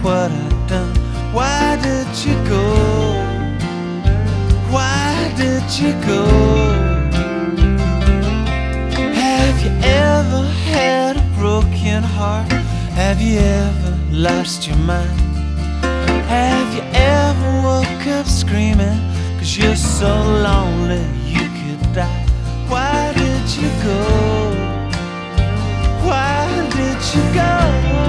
what I've done. Why did you go? Why did you go? Have you ever had a broken heart? Have you ever lost your mind? Have you ever woke up screaming 'cause you're so lonely you could die? Why did you go? Why did you go?